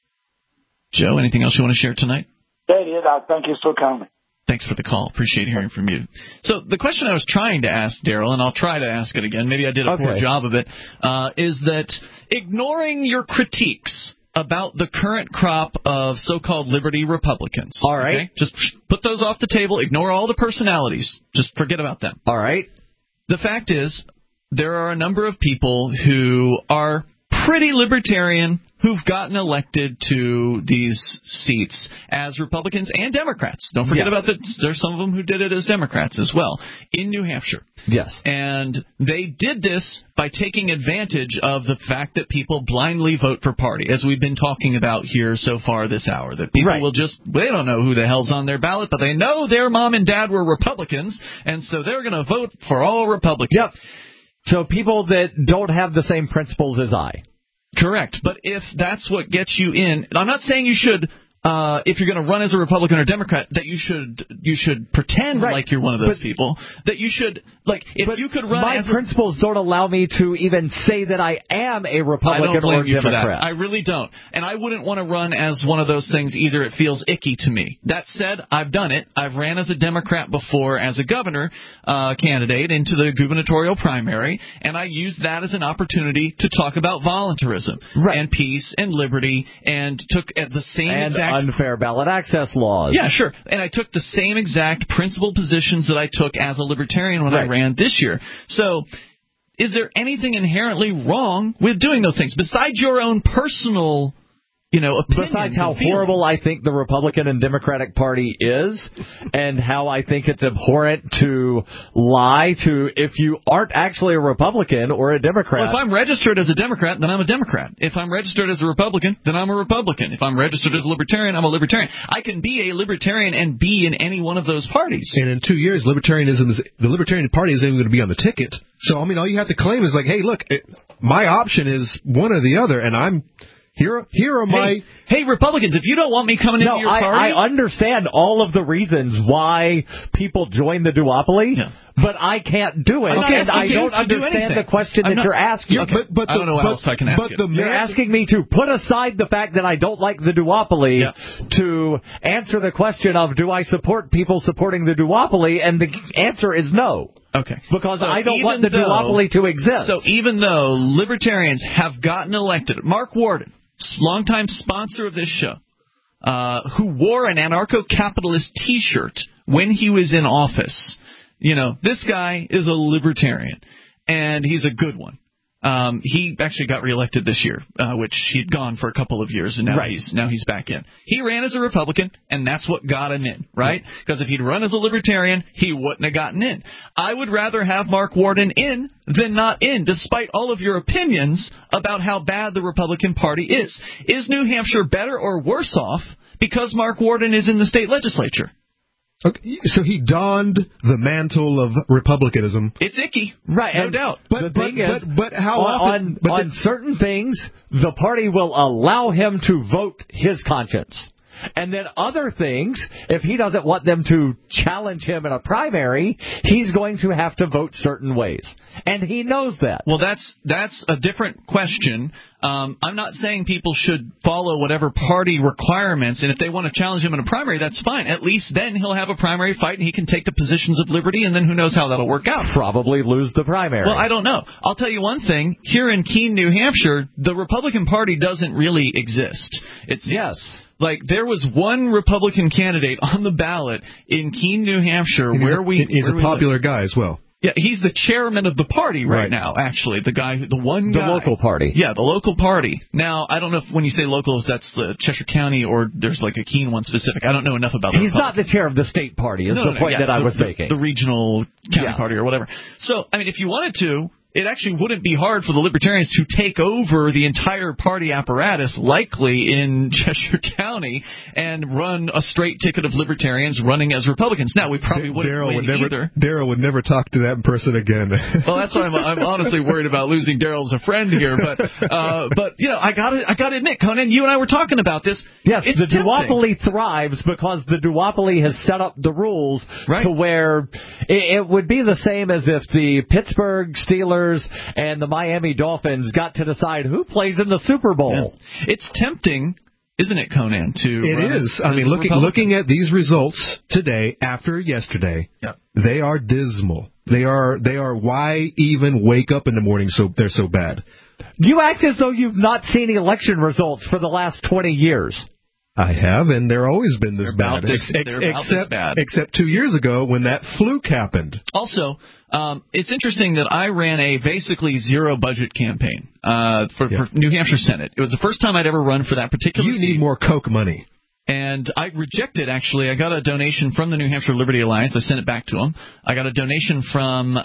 Joe, anything else you want to share tonight? That is. I thank you so kindly. Thanks for the call. Appreciate hearing from you. So the question I was trying to ask Daryl, and I'll try to ask it again, maybe I did a poor job of it, is that ignoring your critiques about the current crop of so-called liberty Republicans. All right. Okay? Just put those off the table. Ignore all the personalities. Just forget about them. All right. The fact is, there are a number of people who are pretty libertarian who've gotten elected to these seats as Republicans and Democrats. Don't forget about that. There's some of them who did it as Democrats as well in New Hampshire. Yes. And they did this by taking advantage of the fact that people blindly vote for party, as we've been talking about here so far this hour, that people will they don't know who the hell's on their ballot, but they know their mom and dad were Republicans, and so they're going to vote for all Republicans. Yep. So people that don't have the same principles as I. Correct. But if that's what gets you in, I'm not saying you should, if you're going to run as a Republican or Democrat, that you should pretend like you're one of those people. That you should, like, if you could run my principles don't allow me to even say that I am a Republican or you Democrat. For that. I really don't. And I wouldn't want to run as one of those things either. It feels icky to me. That said, I've done it. I've ran as a Democrat before as a governor candidate into the gubernatorial primary, and I used that as an opportunity to talk about voluntarism and peace and liberty, and took at the same exact unfair ballot access laws. Yeah, sure. And I took the same exact principled positions that I took as a libertarian when I ran this year. So is there anything inherently wrong with doing those things besides your own personal, opinions? Besides how horrible I think the Republican and Democratic Party is, and how I think it's abhorrent to lie to if you aren't actually a Republican or a Democrat. Well, if I'm registered as a Democrat, then I'm a Democrat. If I'm registered as a Republican, then I'm a Republican. If I'm registered as a Libertarian, I'm a Libertarian. I can be a Libertarian and be in any one of those parties. And in 2 years, the Libertarian Party isn't even going to be on the ticket. So, I mean, all you have to claim is like, hey, look, my option is one or the other, and I'm... Here are my... Hey, Republicans, if you don't want me coming into your party... I understand all of the reasons why people join the duopoly, but I can't do it. Okay, and I don't understand the question that you're asking. Okay. But I don't know what else I can ask you. You're asking me to put aside the fact that I don't like the duopoly to answer the question of, do I support people supporting the duopoly? And the answer is no. Okay. Because I don't want the duopoly to exist. So even though libertarians have gotten elected, Mark Warden, longtime sponsor of this show, who wore an anarcho-capitalist T-shirt when he was in office, this guy is a libertarian, and he's a good one. He actually got reelected this year, which he'd gone for a couple of years, and now he's back in. He ran as a Republican, and that's what got him in, right? Because if he'd run as a Libertarian, he wouldn't have gotten in. I would rather have Mark Warden in than not in, despite all of your opinions about how bad the Republican Party is. Is New Hampshire better or worse off because Mark Warden is in the state legislature? Okay, so he donned the mantle of republicanism. It's icky, right? No doubt. But how often? On certain things, the party will allow him to vote his conscience. And then other things, if he doesn't want them to challenge him in a primary, he's going to have to vote certain ways. And he knows that. Well, that's a different question. I'm not saying people should follow whatever party requirements, and if they want to challenge him in a primary, that's fine. At least then he'll have a primary fight, and he can take the positions of liberty, and then who knows how that'll work out. Probably lose the primary. Well, I don't know. I'll tell you one thing. Here in Keene, New Hampshire, the Republican Party doesn't really exist. Like, there was one Republican candidate on the ballot in Keene, New Hampshire, he's a popular guy as well. Yeah, he's the chairman of the party right now, actually. The guy, the local party. Yeah, the local party. Now, I don't know if when you say locals, that's the Cheshire County or there's like a Keene one specific. I don't know enough about that. He's not the chair of the state party, is the point that I was making. The regional county party or whatever. So, I mean, if you wanted to, it actually wouldn't be hard for the Libertarians to take over the entire party apparatus, likely in Cheshire County, and run a straight ticket of Libertarians running as Republicans. Now, we probably wouldn't win either. Darryl would never talk to that person again. Well, that's why I'm honestly worried about losing Darryl as a friend here. But you know, I gotta admit, Conan, you and I were talking about this. Yes, the duopoly thrives because the duopoly has set up the rules to where it would be the same as if the Pittsburgh Steelers and the Miami Dolphins got to decide who plays in the Super Bowl. Yeah. It's tempting, isn't it, Conan? It is. I mean, looking at these results today after yesterday, they are dismal. They are. Why even wake up in the morning? So they're so bad. You act as though you've not seen election results for the last 20 years. I have, and they're always been this bad. Except 2 years ago when that fluke happened. Also, it's interesting that I ran a basically zero budget campaign for New Hampshire Senate. It was the first time I'd ever run for that particular seat. You need more Coke money. And I rejected, actually. I got a donation from the New Hampshire Liberty Alliance. I sent it back to them. I got a donation from,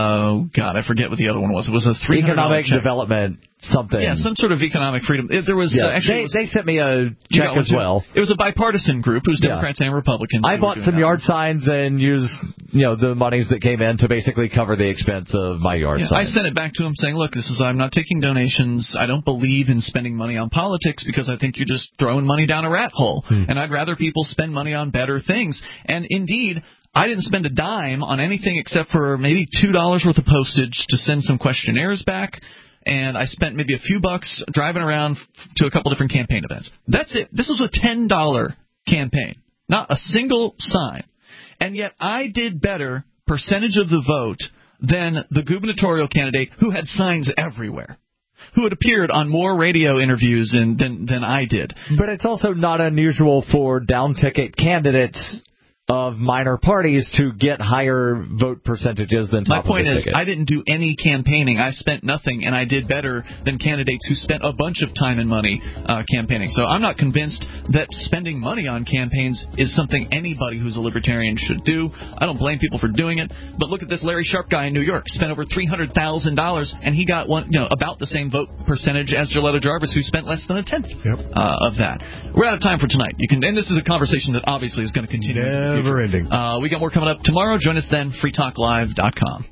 I forget what the other one was. It was a $300 Economic check. Development something. Yeah, some sort of economic freedom. There was they sent me a check as well. It was a bipartisan group. It was Democrats and Republicans. I bought some yard signs and used the monies that came in to basically cover the expense of my yard sign. I sent it back to him saying, look, I'm not taking donations. I don't believe in spending money on politics because I think you're just throwing money down a rat hole. And I'd rather people spend money on better things. And indeed, I didn't spend a dime on anything except for maybe $2 worth of postage to send some questionnaires back. And I spent maybe a few bucks driving around to a couple different campaign events. That's it. This was a $10 campaign, not a single sign. And yet I did better percentage of the vote than the gubernatorial candidate who had signs everywhere, who had appeared on more radio interviews than I did. But it's also not unusual for down-ticket candidates of minor parties to get higher vote percentages than top of the ticket. My point is, I didn't do any campaigning. I spent nothing, and I did better than candidates who spent a bunch of time and money campaigning. So I'm not convinced that spending money on campaigns is something anybody who's a libertarian should do. I don't blame people for doing it. But look at this Larry Sharp guy in New York. Spent over $300,000, and he got about the same vote percentage as Gilletta Jarvis, who spent less than a tenth of that. We're out of time for tonight. And this is a conversation that obviously is going to continue. Never ending. We got more coming up tomorrow. Join us then, freetalklive.com.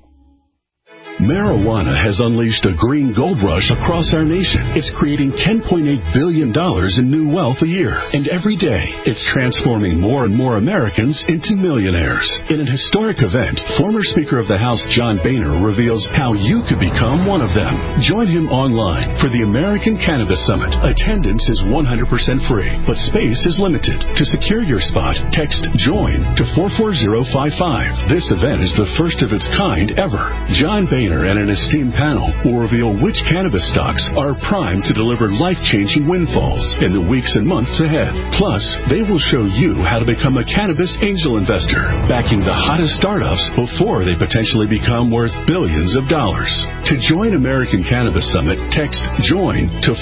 Marijuana has unleashed a green gold rush across our nation. It's creating $10.8 billion in new wealth a year. And every day, it's transforming more and more Americans into millionaires. In an historic event, former Speaker of the House John Boehner reveals how you could become one of them. Join him online for the American Cannabis Summit. Attendance is 100% free, but space is limited. To secure your spot, text JOIN to 44055. This event is the first of its kind ever. John Boehner and an esteemed panel will reveal which cannabis stocks are primed to deliver life-changing windfalls in the weeks and months ahead. Plus, they will show you how to become a cannabis angel investor, backing the hottest startups before they potentially become worth billions of dollars. To join American Cannabis Summit, text JOIN to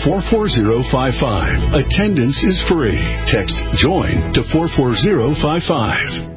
44055. Attendance is free. Text JOIN to 44055.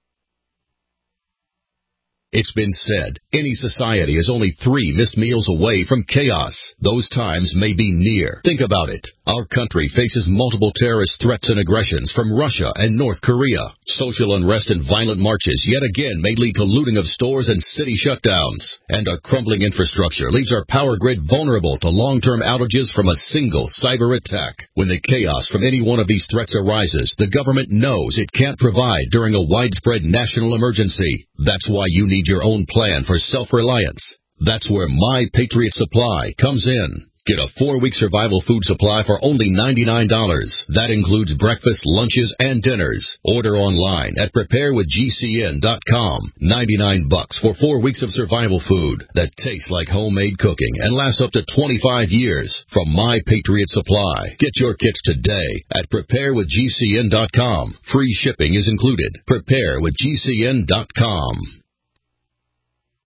It's been said, any society is only 3 missed meals away from chaos. Those times may be near. Think about it. Our country faces multiple terrorist threats and aggressions from Russia and North Korea. Social unrest and violent marches yet again may lead to looting of stores and city shutdowns. And our crumbling infrastructure leaves our power grid vulnerable to long-term outages from a single cyber attack. When the chaos from any one of these threats arises, the government knows it can't provide during a widespread national emergency. That's why you need your own plan for self-reliance. That's where My Patriot Supply comes in. Get a 4-week survival food supply for only $99. That includes breakfast, lunches, and dinners. Order online at preparewithgcn.com. $99 for 4 weeks of survival food that tastes like homemade cooking and lasts up to 25 years from My Patriot Supply. Get your kits today at preparewithgcn.com. Free shipping is included. Preparewithgcn.com.